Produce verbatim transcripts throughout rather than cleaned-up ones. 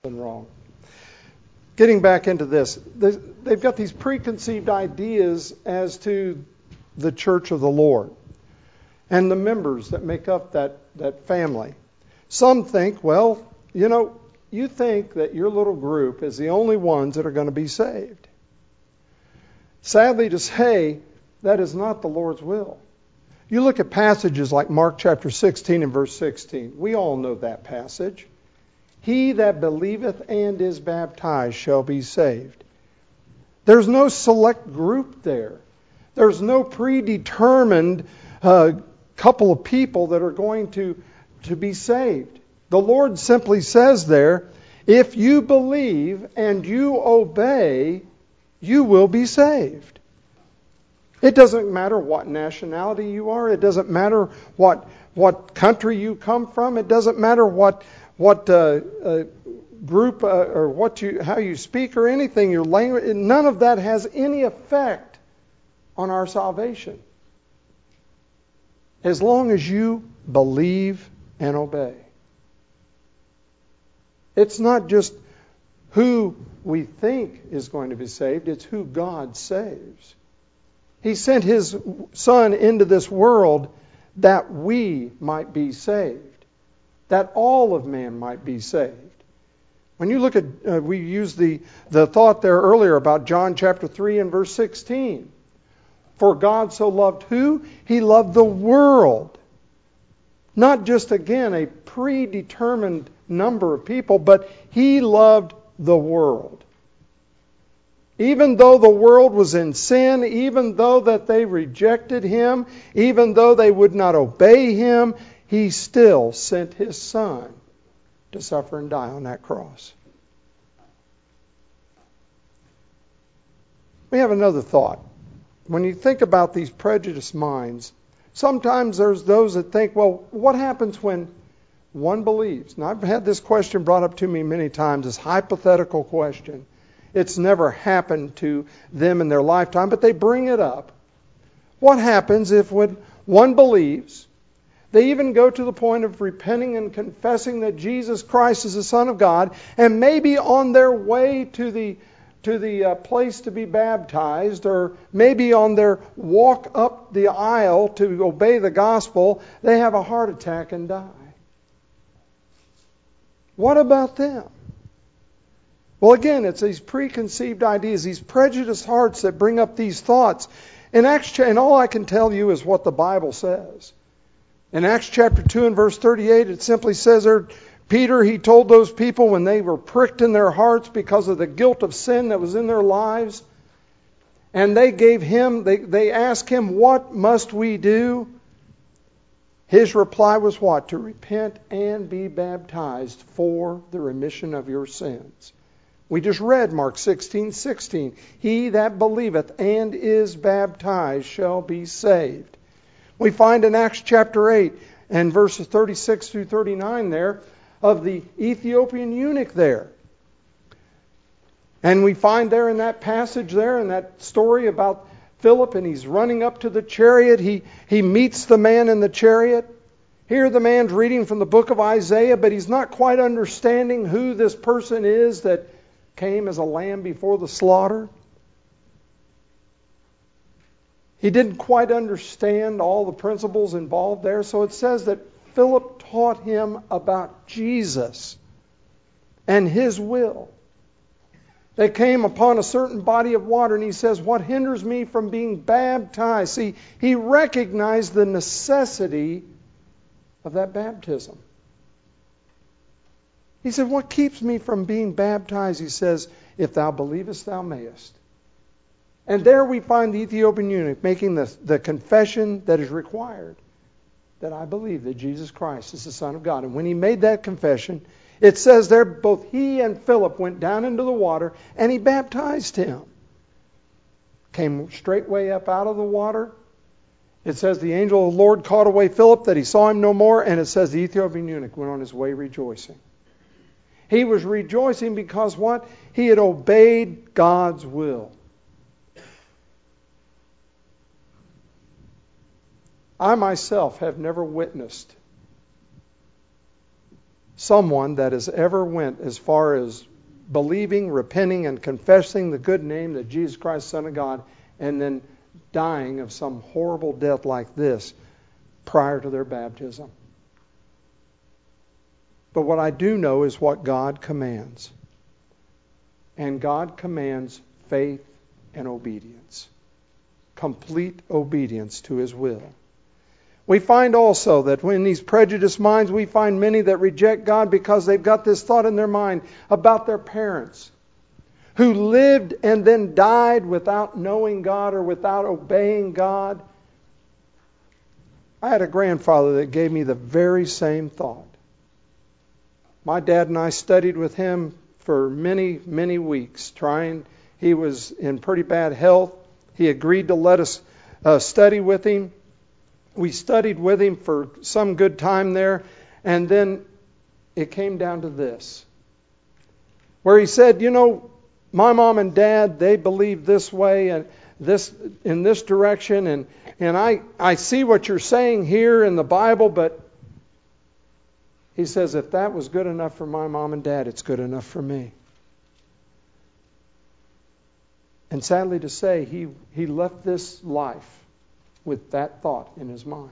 something wrong. Getting back into this, they've got these preconceived ideas as to the church of the Lord and the members that make up that, that family. Some think, well, you know, you think that your little group is the only ones that are going to be saved. Sadly to say, that is not the Lord's will. You look at passages like Mark chapter sixteen and verse sixteen. We all know that passage. He that believeth and is baptized shall be saved. There's no select group there. There's no predetermined uh, couple of people that are going to, to be saved. The Lord simply says there, if you believe and you obey, you will be saved. It doesn't matter what nationality you are. It doesn't matter what what country you come from. It doesn't matter what what uh, uh, group uh, or what you how you speak or anything. Your language. None of that has any effect on our salvation. As long as you believe and obey. It's not just who we think is going to be saved. It's who God saves. He sent His Son into this world that we might be saved, that all of man might be saved. When you look at, uh, we used the, the thought there earlier about John chapter three and verse sixteen. For God so loved who? He loved the world. Not just, again, a predetermined number of people, but He loved the world. Even though the world was in sin, even though that they rejected Him, even though they would not obey Him, He still sent His Son to suffer and die on that cross. We have another thought. When you think about these prejudiced minds, sometimes there's those that think, well, what happens when one believes? Now, I've had this question brought up to me many times, this hypothetical question. It's never happened to them in their lifetime, but they bring it up. What happens if when one believes, they even go to the point of repenting and confessing that Jesus Christ is the Son of God, and maybe on their way to the to the uh, place to be baptized, or maybe on their walk up the aisle to obey the gospel, they have a heart attack and die. What about them? Well, again, it's these preconceived ideas, these prejudiced hearts that bring up these thoughts. In Acts, and all I can tell you is what the Bible says. In Acts chapter two and verse thirty-eight, it simply says there, Peter, he told those people when they were pricked in their hearts because of the guilt of sin that was in their lives, and they gave him, they, they asked him, what must we do? His reply was what? To repent and be baptized for the remission of your sins. We just read Mark sixteen sixteen. He that believeth and is baptized shall be saved. We find in Acts chapter eight and verses thirty-six through thirty-nine there of the Ethiopian eunuch there. And we find there in that passage there, in that story about Philip, and he's running up to the chariot. He, he meets the man in the chariot. Here the man's reading from the book of Isaiah, but he's not quite understanding who this person is that came as a lamb before the slaughter. He didn't quite understand all the principles involved there. So it says that Philip taught him about Jesus and His will. They came upon a certain body of water, and he says, what hinders me from being baptized? See, he recognized the necessity of that baptism. He said, what keeps me from being baptized? He says, if thou believest, thou mayest. And there we find the Ethiopian eunuch making the, the confession that is required, that I believe that Jesus Christ is the Son of God. And when he made that confession, it says there both he and Philip went down into the water, and he baptized him. Came straightway up out of the water. It says the angel of the Lord caught away Philip, that he saw him no more. And it says the Ethiopian eunuch went on his way rejoicing. He was rejoicing because what? He had obeyed God's will. I myself have never witnessed someone that has ever went as far as believing, repenting, and confessing the good name that Jesus Christ, Son of God, and then dying of some horrible death like this prior to their baptism. But what I do know is what God commands. And God commands faith and obedience. Complete obedience to His will. We find also that in these prejudiced minds, we find many that reject God because they've got this thought in their mind about their parents who lived and then died without knowing God or without obeying God. I had a grandfather that gave me the very same thought. My dad and I studied with him for many, many weeks, trying. He was in pretty bad health. He agreed to let us uh, study with him. We studied with him for some good time there, and then it came down to this, where he said, you know, my mom and dad, they believe this way and this in this direction, and, and I, I see what you're saying here in the Bible, but he says, if that was good enough for my mom and dad, it's good enough for me. And sadly to say, he, he left this life with that thought in his mind.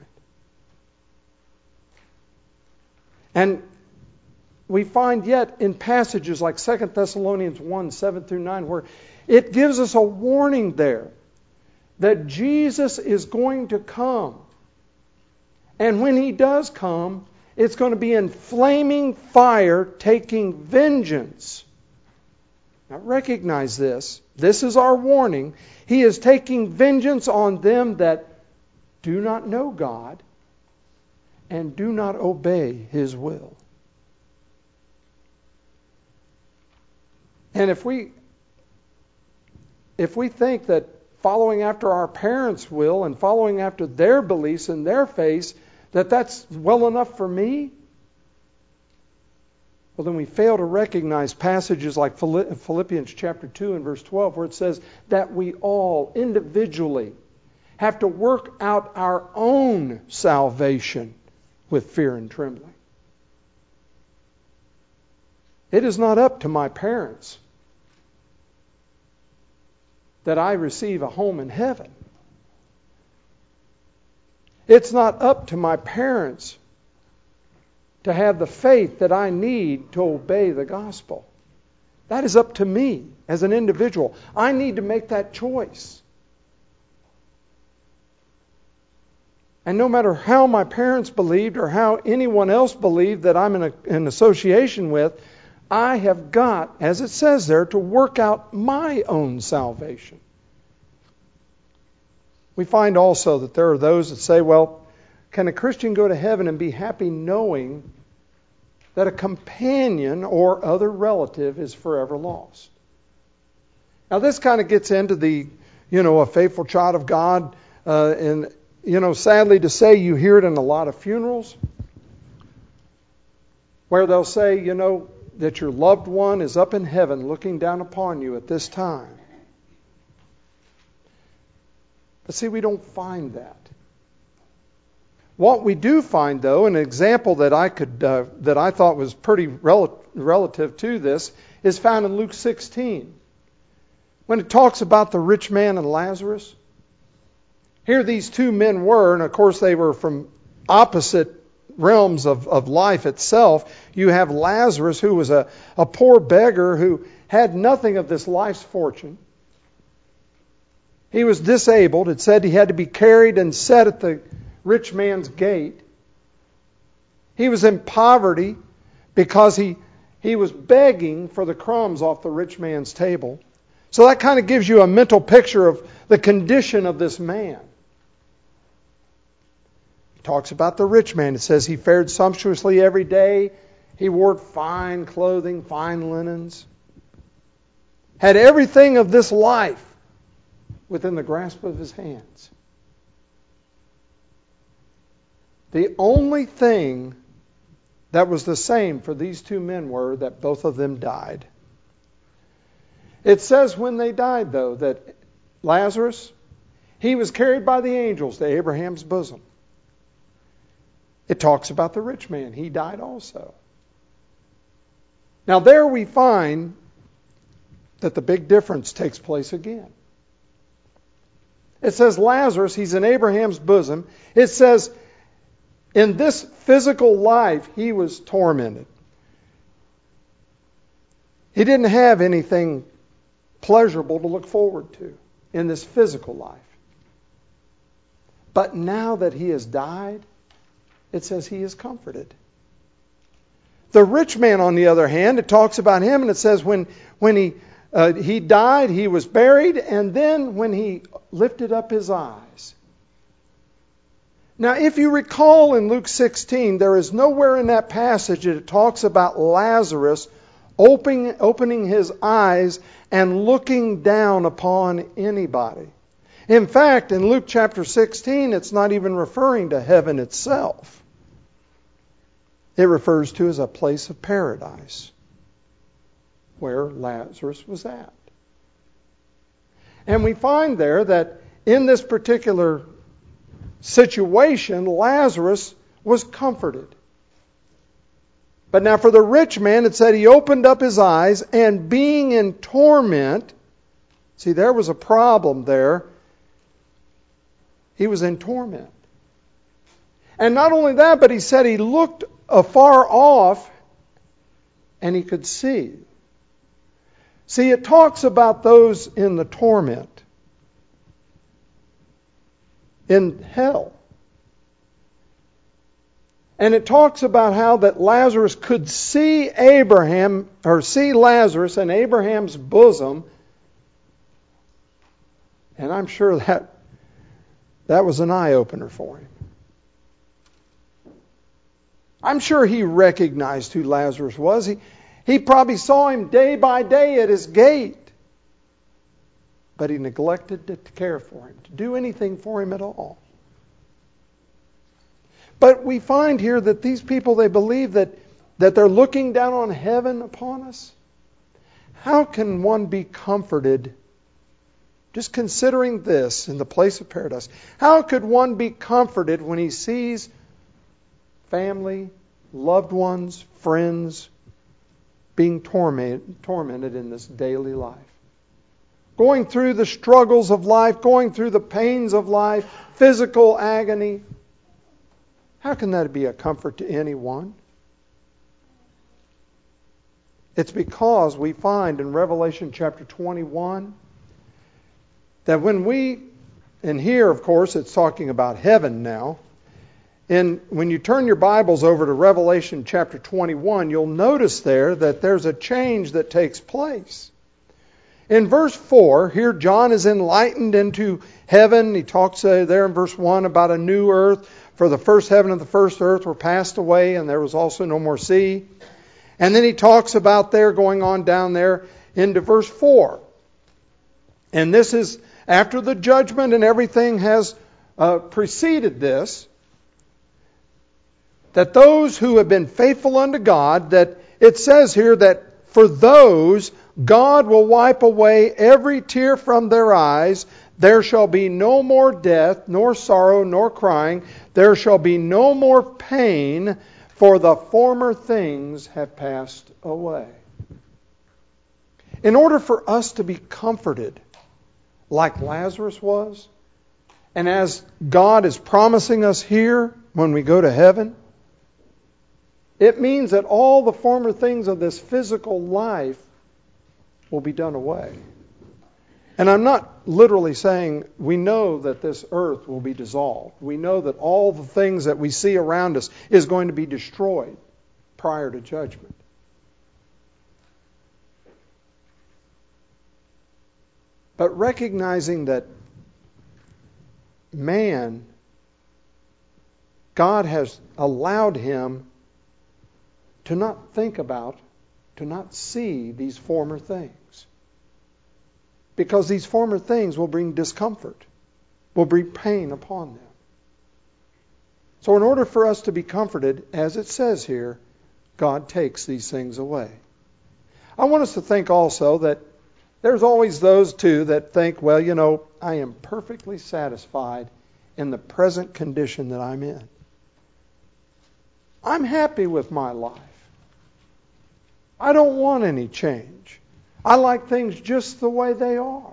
And we find yet in passages like Second Thessalonians one, seven through nine, where it gives us a warning there that Jesus is going to come. And when He does come, it's going to be in flaming fire, taking vengeance. Now recognize this. This is our warning. He is taking vengeance on them that do not know God and do not obey His will. And if we if we think that following after our parents' will and following after their beliefs and their faith, that that's well enough for me, well, then we fail to recognize passages like Philippians chapter two and verse twelve, where it says that we all individually have to work out our own salvation with fear and trembling. It is not up to my parents that I receive a home in heaven. It's not up to my parents to have the faith that I need to obey the gospel. That is up to me as an individual. I need to make that choice. And no matter how my parents believed or how anyone else believed that I'm in, a, in association with, I have got, as it says there, to work out my own salvation. We find also that there are those that say, well, can a Christian go to heaven and be happy knowing that a companion or other relative is forever lost? Now this kind of gets into the, you know, a faithful child of God. Uh, and, you know, sadly to say, you hear it in a lot of funerals where they'll say, you know, that your loved one is up in heaven looking down upon you at this time. But see, we don't find that. What we do find, though, an example that I could uh, that I thought was pretty rel- relative to this is found in Luke sixteen, when it talks about the rich man and Lazarus. Here these two men were, and of course they were from opposite realms of, of life itself. You have Lazarus, who was a, a poor beggar who had nothing of this life's fortune. He was disabled. It said he had to be carried and set at the rich man's gate. He was in poverty because he, he was begging for the crumbs off the rich man's table. So that kind of gives you a mental picture of the condition of this man. It talks about the rich man. It says he fared sumptuously every day. He wore fine clothing, fine linens. Had everything of this life within the grasp of his hands. The only thing that was the same for these two men were that both of them died. It says when they died, though, that Lazarus, he was carried by the angels to Abraham's bosom. It talks about the rich man. He died also. Now there we find that the big difference takes place again. It says Lazarus, he's in Abraham's bosom. It says in this physical life he was tormented. He didn't have anything pleasurable to look forward to in this physical life. But now that he has died, it says he is comforted. The rich man, on the other hand, it talks about him, and it says when, when he, uh, he died, he was buried, and then when he lifted up his eyes. Now, if you recall in Luke sixteen, there is nowhere in that passage that it talks about Lazarus opening, opening his eyes and looking down upon anybody. In fact, in Luke chapter sixteen, it's not even referring to heaven itself. It refers to as a place of paradise where Lazarus was at. And we find there that in this particular situation, Lazarus was comforted. But now for the rich man, it said he opened up his eyes, and being in torment, see, there was a problem there. He was in torment. And not only that, but he said he looked afar off and he could see. See, it talks about those in the torment in hell. And it talks about how that Lazarus could see Abraham, or see Lazarus in Abraham's bosom. And I'm sure that that was an eye-opener for him. I'm sure he recognized who Lazarus was. He, he probably saw him day by day at his gate. But he neglected to care for him, to do anything for him at all. But we find here that these people, they believe that, that they're looking down on heaven upon us. How can one be comforted, just considering this in the place of paradise? How could one be comforted when he sees family, loved ones, friends being tormented, tormented in this daily life? Going through the struggles of life, going through the pains of life, physical agony. How can that be a comfort to anyone? It's because we find in Revelation chapter twenty-one that when we, and here of course it's talking about heaven now, and when you turn your Bibles over to Revelation chapter twenty-one, you'll notice there that there's a change that takes place. In verse four, here John is enlightened into heaven. He talks uh, there in verse one about a new earth. For the first heaven and the first earth were passed away, and there was also no more sea. And then he talks about there, going on down there into verse four. And this is after the judgment and everything has uh, preceded this, that those who have been faithful unto God, that it says here that for those God will wipe away every tear from their eyes. There shall be no more death, nor sorrow, nor crying. There shall be no more pain, for the former things have passed away. In order for us to be comforted, like Lazarus was, and as God is promising us here when we go to heaven, it means that all the former things of this physical life will be done away. And I'm not literally saying we know that this earth will be dissolved. We know that all the things that we see around us is going to be destroyed prior to judgment. But recognizing that man, God has allowed him to not think about, to not see these former things. Because these former things will bring discomfort, will bring pain upon them. So in order for us to be comforted, as it says here, God takes these things away. I want us to think also that there's always those too that think, well, you know, I am perfectly satisfied in the present condition that I'm in. I'm happy with my life. I don't want any change. I like things just the way they are.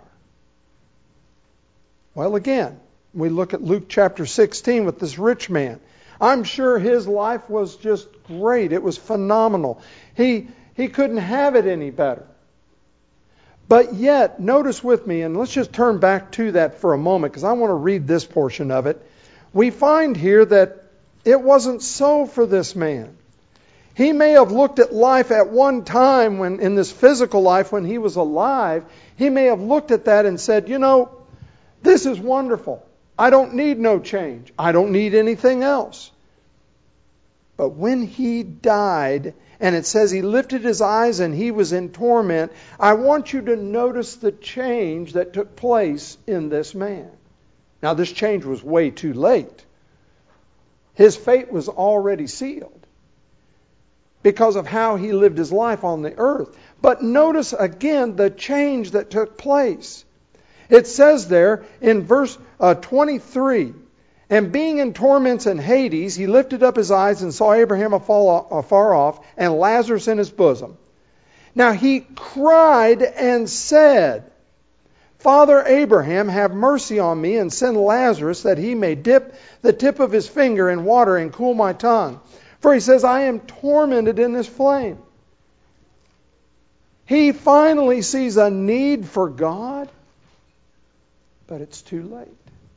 Well, again, we look at Luke chapter sixteen with this rich man. I'm sure his life was just great. It was phenomenal. He, he couldn't have it any better. But yet, notice with me, and let's just turn back to that for a moment because I want to read this portion of it. We find here that it wasn't so for this man. He may have looked at life at one time when in this physical life when he was alive. He may have looked at that and said, you know, this is wonderful. I don't need no change. I don't need anything else. But when he died, and it says he lifted his eyes and he was in torment, I want you to notice the change that took place in this man. Now, this change was way too late. His fate was already sealed because of how he lived his life on the earth. But notice again the change that took place. It says there in verse uh, twenty-three, and being in torments in Hades, he lifted up his eyes and saw Abraham afar off and Lazarus in his bosom. Now he cried and said, Father Abraham, have mercy on me and send Lazarus that he may dip the tip of his finger in water and cool my tongue. For he says, I am tormented in this flame. He finally sees a need for God, but it's too late.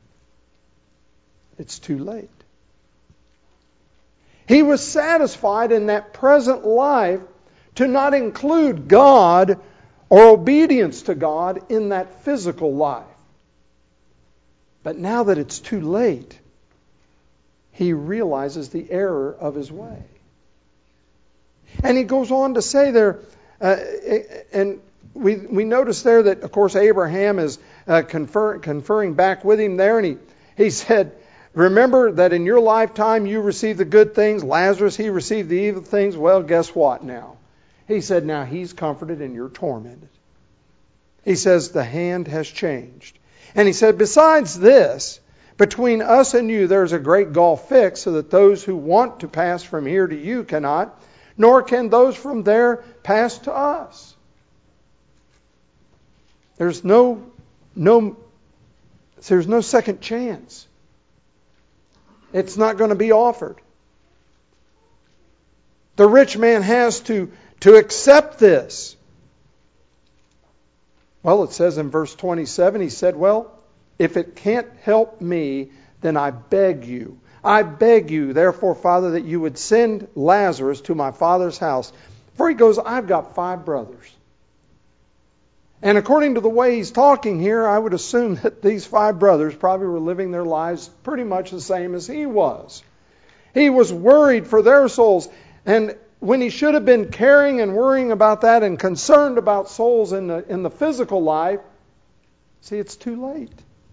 It's too late. He was satisfied in that present life to not include God or obedience to God in that physical life. But now that it's too late, he realizes the error of his way. And he goes on to say there, uh, and we we notice there that, of course, Abraham is uh, confer, conferring back with him there, and he, he said, remember that in your lifetime you received the good things. Lazarus, he received the evil things. Well, guess what now? He said, now he's comforted and you're tormented. He says, the hand has changed. And he said, besides this, between us and you there's a great gulf fixed, so that those who want to pass from here to you cannot, nor can those from there pass to us. There's no, no, there's no second chance. It's not going to be offered. The rich man has to, to accept this. Well, it says in verse twenty-seven, he said, well, if it can't help me, then I beg you. I beg you, therefore, Father, that you would send Lazarus to my father's house. For he goes, I've got five brothers. And according to the way he's talking here, I would assume that these five brothers probably were living their lives pretty much the same as he was. He was worried for their souls. And when he should have been caring and worrying about that and concerned about souls in the, in the physical life, see, it's too late.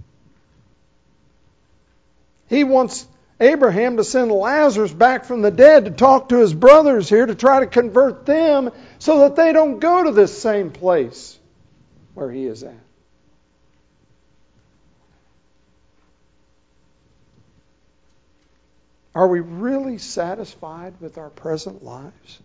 He wants Abraham to send Lazarus back from the dead to talk to his brothers here to try to convert them so that they don't go to this same place where he is at. Are we really satisfied with our present lives?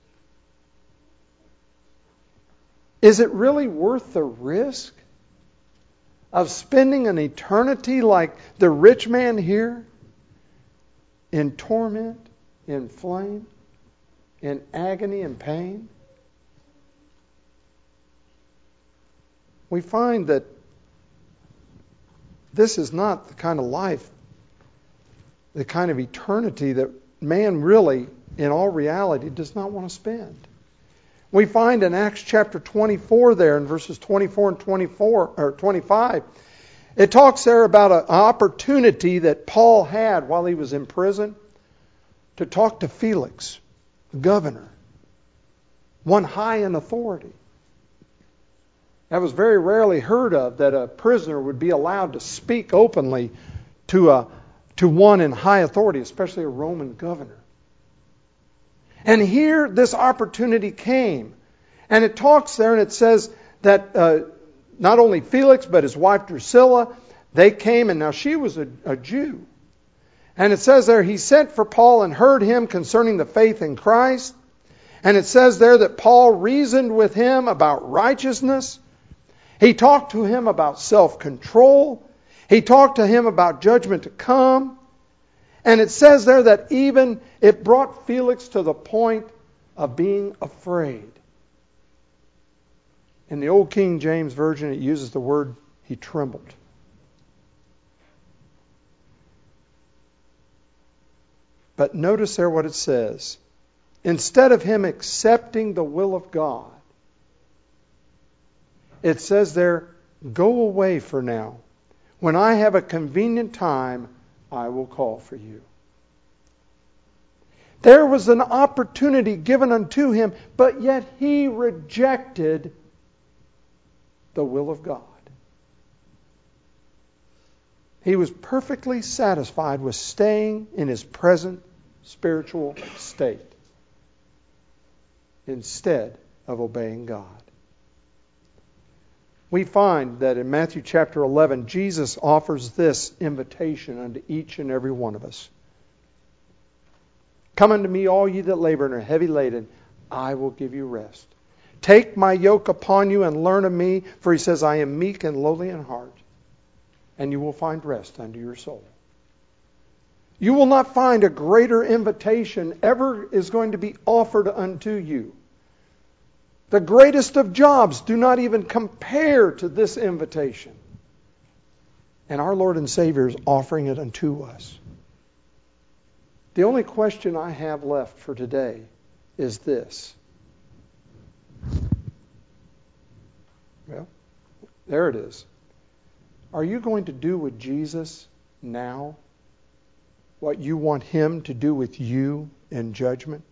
Is it really worth the risk of spending an eternity like the rich man here, in torment, in flame, in agony and pain? We find that this is not the kind of life, the kind of eternity that man really, in all reality, does not want to spend. We find in Acts chapter twenty-four there in verses twenty-four and twenty-four or twenty-five, it talks there about an opportunity that Paul had while he was in prison to talk to Felix, the governor, one high in authority. That was very rarely heard of, that a prisoner would be allowed to speak openly to a to one in high authority, especially a Roman governor. And here this opportunity came. And it talks there and it says that uh, not only Felix but his wife Drusilla, they came, and now she was a, a Jew. And it says there, he sent for Paul and heard him concerning the faith in Christ. And it says there that Paul reasoned with him about righteousness. He talked to him about self-control. He talked to him about judgment to come. And it says there that even it brought Felix to the point of being afraid. In the Old King James Version, it uses the word he trembled. But notice there what it says. Instead of him accepting the will of God, it says there, go away for now. When I have a convenient time, I will call for you. There was an opportunity given unto him, but yet he rejected the will of God. He was perfectly satisfied with staying in his present spiritual state instead of obeying God. We find that in Matthew chapter eleven, Jesus offers this invitation unto each and every one of us. Come unto me, all ye that labor and are heavy laden, I will give you rest. Take my yoke upon you and learn of me, for he says, I am meek and lowly in heart, and you will find rest unto your soul. You will not find a greater invitation ever is going to be offered unto you. The greatest of jobs do not even compare to this invitation. And our Lord and Savior is offering it unto us. The only question I have left for today is this. Well, there it is. Are you going to do with Jesus now what you want him to do with you in judgment?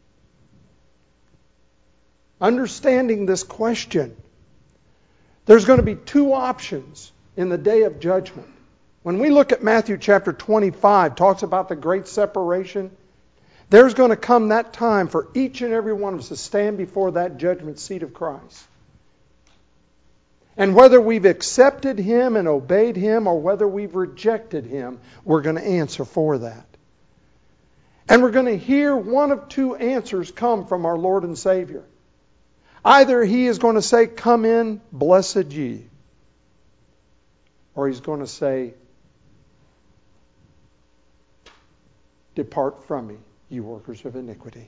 Understanding this question, there's going to be two options in the day of judgment. When we look at Matthew chapter twenty-five, talks about the great separation, there's going to come that time for each and every one of us to stand before that judgment seat of Christ. And whether we've accepted him and obeyed him or whether we've rejected him, we're going to answer for that. And we're going to hear one of two answers come from our Lord and Savior. Either he is going to say, come in, blessed ye. Or he's going to say, depart from me, ye workers of iniquity.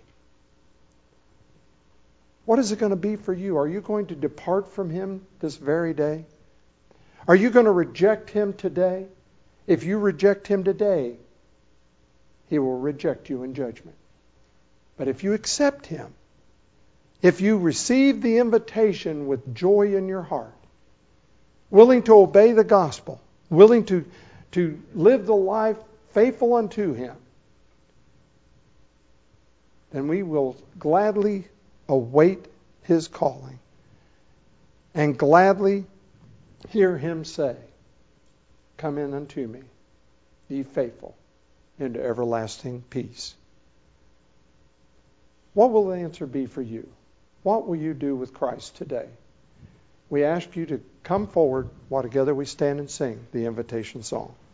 What is it going to be for you? Are you going to depart from him this very day? Are you going to reject him today? If you reject him today, he will reject you in judgment. But if you accept him, if you receive the invitation with joy in your heart, willing to obey the gospel, willing to, to live the life faithful unto him, then we will gladly await his calling and gladly hear him say, come in unto me, ye faithful, into everlasting peace. What will the answer be for you? What will you do with Christ today? We ask you to come forward while together we stand and sing the invitation song.